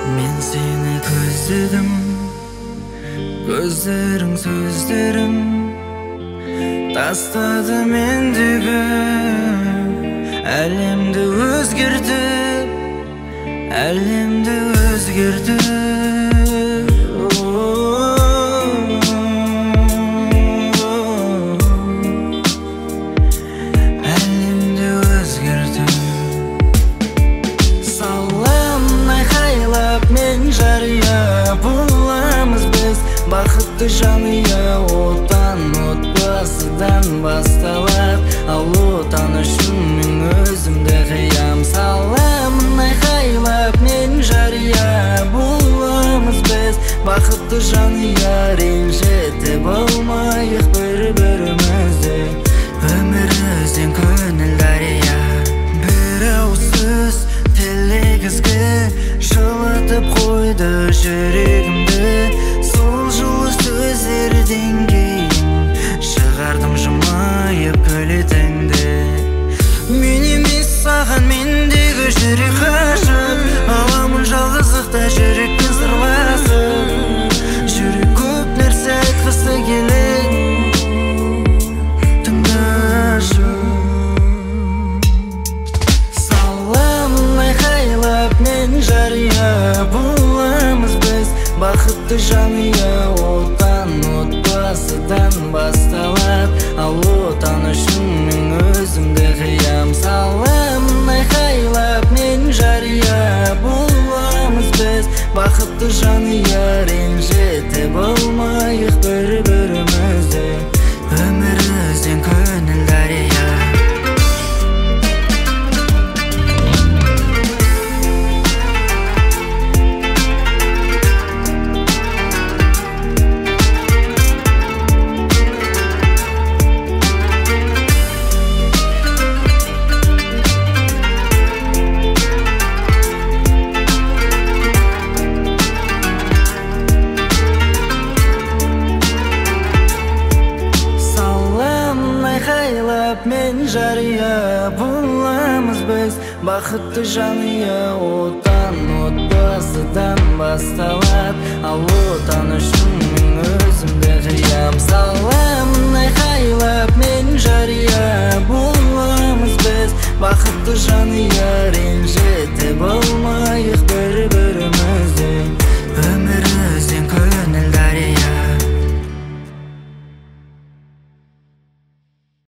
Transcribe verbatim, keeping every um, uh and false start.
Мен сені көздедім, көздерің сөздерім тастады мендегі әлемді өзгертіп, әлемді өзгертіп. Әлемді өзгертіп. Саламын айқайлап мен жария, боламыз біз бақытты жанұя. Отан отбасыдан басталады, ал отан үшін мен өзімді қиям. Саламын айқайлап мен жария, боламыз біз бақытты жанұя. Ренжітіп алмайық бір-бірімізді, өмір өзен көңіл дария. Бір ауыз сөз тілегізгі жылытып қойды жүрегімді. Сол жылы сөздерден кейін шығардым жымайып көлетіңді. Мен емес саған мендегі жүрек ғашық, аламын жалғыздықта жүрекпен сырласып. Жүрек көп нәрсе айтқысы келеді, тыңдашы. Саламын айқайлап мен жария, боламыз біз бақытты жанұя. Отан отбасыдан басталады, ал отан үшін мен өзімді қиям. Саламын айқайлап мен жария, боламыз біз бақытты жанұя. Ренжітіп алмайық бір-бірімізді, өмір өзен көңіл дария. Мен жария, боламыз біз бақытты жанұя. Отан отбасыдан басталады, ал отан үшін мен өзімді қиям. Саламын айқайлап мен жария, боламыз біз бақытты жанұя.